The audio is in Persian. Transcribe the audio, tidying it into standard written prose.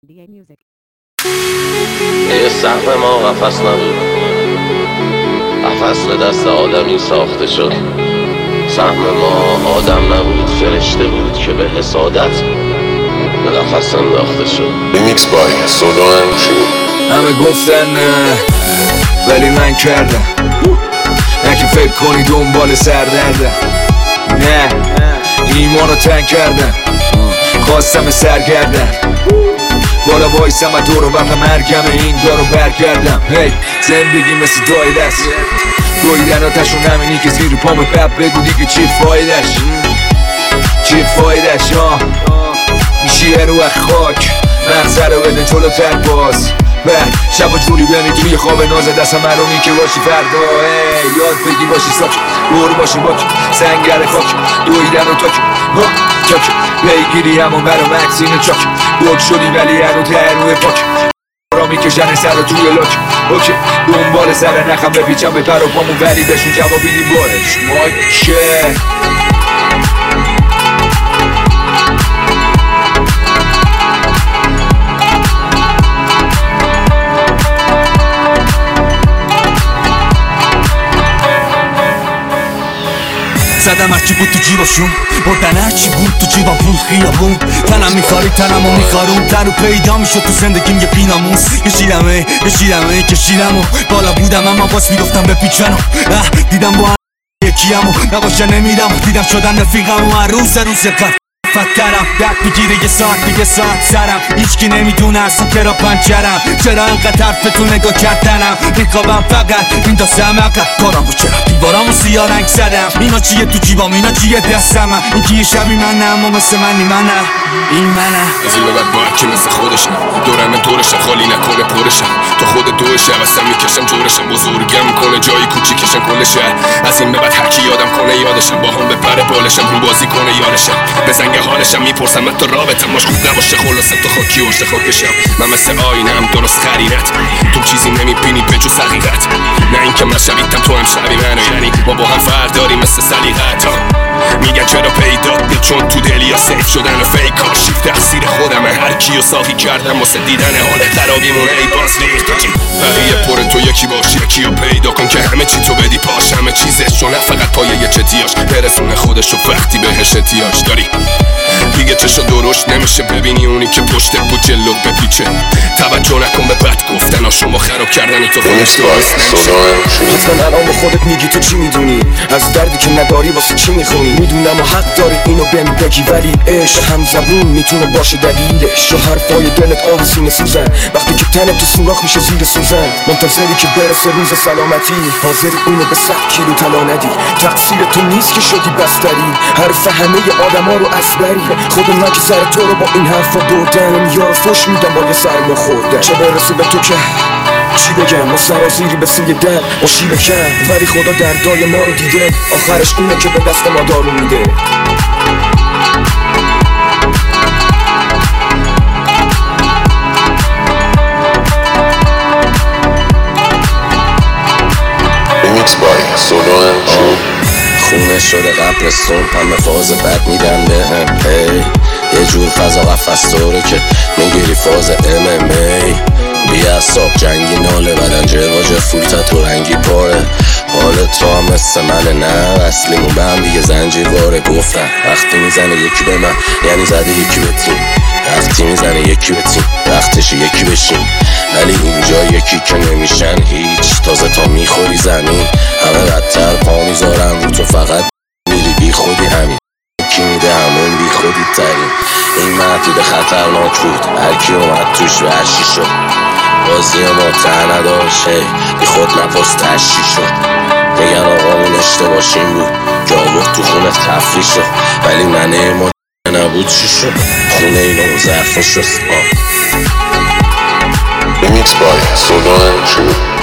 یه سهم ما قفس نبود، قفس به دست آدمی ساخته شد. سهم ما آدم نبود، فرشته بود که به حسادت به قفس انداخته شد. ریمیکس بای سولو شروع. همه گفتن نه ولی من کردم، نه که فکر کنی دنبال سردردم. نه ایمانو تنگ کردم، خواستم سرگردم. بالا وایسم و دور و وقت مرگم این دارو برگردم. هی زندگی مثل دایره است، دویدن آتشون همینی که زیر پامو بب بگو دیگه چی فایدش، چی فایدش. میشی رو خاک مغزه رو بده جلوتر باز. بعد شب و جوری بمی توی خواب ناز دست مرونی که باشی فردا. یاد بگی باشی ساک، دور باشی باک، سنگر خاک، دویدن و تاک کاک پیگیری همون برا مکسین چاک. گل شدی ولی هنو تهروه پاک، را میکشن سر رو توی لاک. اوکی دنبال سر نخم بپیچم به پر و پامون ولی بهشون جوابی نیم بارش ماکه. زدم هرچی بود تو جیباشون، بردن هرچی بود تو جیبم پول خیابون. تنم میخاری تنمو میخارون، تن رو پیدا میشد تو زندگیم یه پیناموس. کشیدم و بالا بودم اما باز میگفتم بپیچنم. دیدم با یکیمو نباشه نمیدم، دیدم شدن رفیقم و هر روز کار فترم درد میگیره یه ساعت سرم. هیچکی نمیدونه اصلا کرا پنچرم، چرا انقدر حرفتو نگاه کردنم. میخوابم فقط میندازم عقب کارمو، چرا دیوارامو سیاه رنگ زدم. اینا چیه تو جیبام، اینا چیه دستمم. این که یه شبی منه اما مثل منی منم، این منم. از این به بعد باید که مثل خودشم دورم دورشم، خالی نکنه پرشم. تو خود دوشم واسم میکشم جورشم، بزرگم کنه جایی کوچیکشم کل شهر. از این به بعد هرکی یادم کنه یادشم، با هم به پر بالشم رو بازی کنه یارشم. به زنگ حالشم میپرسم حتی رابطم ماش خوب نباشه، خلاصم تو خاکی ورشه خاکشم. من مثل آینم درست خرینت، تو چیزی نمیبینی به جز حقیقت. نه اینکه من شبیتم تو هم شبی منو، یعنی ما با هم فرق داریم مثل سلیقت. میگن چرا پیدا چون تو دلیا سیف شدن و فیکاش تقصیر خودمه. هر کیو ساخی کردم واسه دیدن حال خرابیمونه. ای باز ریخت تو چی بقیه پر تو یکی باشی، یکیو پیدا کن که همه چی تو بدی پاش. همه چیزش چون فقط پایه یه چتیاش برسونه خودشو وقتی بهش احتیاج داری. دیگه چشا درشت نمیشه ببینی اونی که پشت بود جلو بپیچه. توجه نکن به بد گفتن شما خراب کردن تو خودش درست نمیشه. حتما الان به خودت میگی تو چی میدونی از دردی که نداری واسه چی میخونی. میدونم و حق داری اینو بهم بگی، ولی عشق هم زبون میتونه باشه دلیلش. یا حرفای دلت آه سینه سوزن وقتی که تنت تو سوراخ میشه زیر سوزن. منتظری که برسه روز سلامتی، حاضری اونو به 100 کیلو طلا ندی. تقصیر تو نیست که شدی بستری، حرف همه آدما رو اسبری. خود من که سر تو رو با این حرفا بردم، یار فش میدم با یه سرما خوردم. چه برسه به تو که چی بگم، ما سرازیری به سوی در با شیره کم، ولی خدا دردای ما رو دیده. آخرش اونه که به دست ما دارو میده. ریمیکس بای سولو شروع. خونه شده قبرستون، همه فاز بد میدن به هم. یه جور فضا قفص داره که میگیری فاز MMA. بی اصاب جنگی ناله بدن جرواجه فول تتو رنگی پاره. حالت تو هم مثل منه نه اصلیمون به هم دیگه زنجیر واره. گفتن وقتی میزنه یکی به من یعنی زده یکی به تیم، وقتی میزنه یکی به تیم وقتش یکی بشیم. ولی اینجا یکی که نمیشن هیچ، تازه تا میخوری زمین همه بدتر پا میذارن رو تو، فقط میری بی خودی. همین کی میده همون بی خودی ترین. این محدود خطرناک بود، هرکی اومد توش ورشی شد. بازی ما ته نداشت، بی خود نپرس تشی شد. میگن آقامون اشتباشیم بود که آورد تو خونه تفریح شد، ولی منه ما نبود چی شد. خونه اینو ظرف شد. ریمیکس بای سولو شروع.